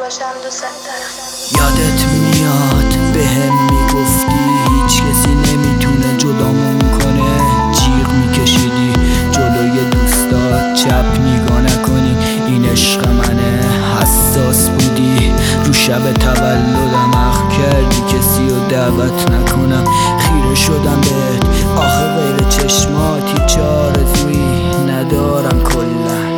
باشم دوست دارم. یادت میاد بهم میگفتی هیچ کسی نمیتونه جدامون کنه، جیغ میکشیدی جلوی دوستات چپ نگاه نکنی، این عشق منه، حساس بودی، رو شب تولدم اخم کردی کسی رو دعوت نکنم، خیره شدم بهت آخه غیر چشمات هیچ آرزویی ندارم کلا.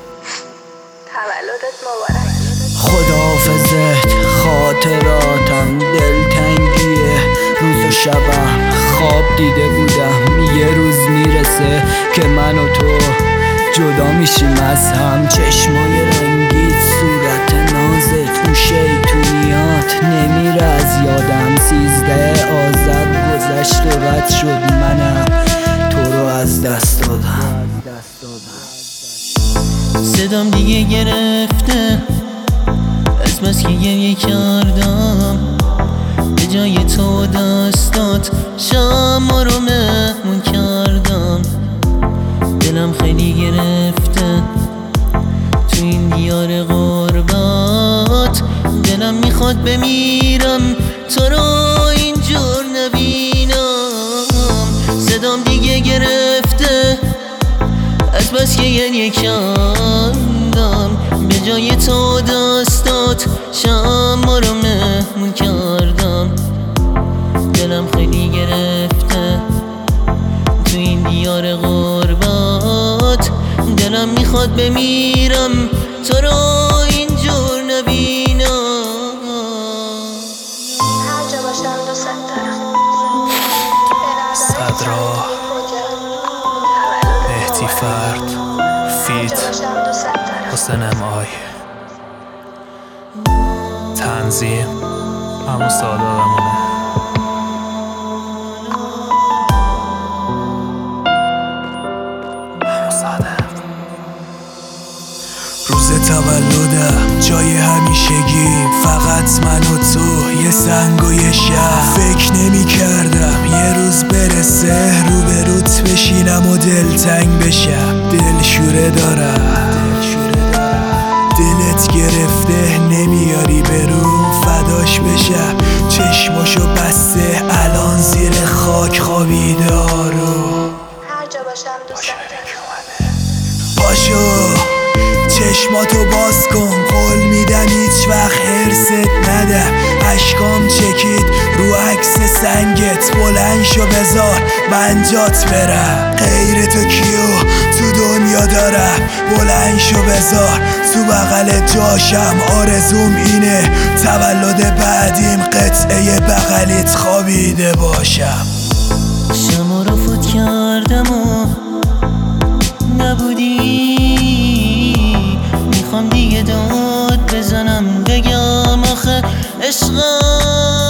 تولدت مبارک. خداحافظت خاطراتم دلتنگیه، روز و شبم خواب دیده بودم یه روز میرسه که من و تو جدا میشیم از هم، چشمای رنگیت صورت نازت رو شیطونیات نمیره از یادم، 13 آذر گذشت و رد شد منم تو رو از دست دادم. صدام دیگه گرفته از بس که گریه کردم، به جای تو دستات شما رو مهمون کردم، دلم خیلی گرفته تو این دیار غربت، دلم میخواد بمیرم تو رو اینجور نبینم، صدام دیگه گرفته از بس که گریه کردم، به جای تو دستات شما رو مهمون کردم، دلم خیلی گرفته تو این دیار غربت، دلم میخواد بمیرم تو رو اینجور نبینم. هر جا باشم دوست دارم. صدرا مهدی فرد فیت حسین امای، تنظیم همون ساداتمونه. روز تولدم جای همیشگی فقط من و تو، یه سنگ و یه شهر، فکر نمی کردم یه روز برسه روبروت بشینم و دلتنگ بشم، دل شوره دارم دلت گرفته نمیاری برو فداش بشم، چشماشو بسته الان زیر خاک خوابیده آرو. هر جا باشم دوست دارم. پاشو چشماتو باز کن، قول میدم هیچ وقت حرست ندم، اشکام چکید رو عکس سنگت، بلند شو بذار من جات برم، غیر تو کیو تو دنیا دارم، بلند شو بذار تو بغل جاشم، آرزوم اینه تولد بعدیم قطعه بغلیت خوابیده باشم. شما رو فوت کردم و نبودی، میخوام دیگه داد بزنم بگم آخه عشقم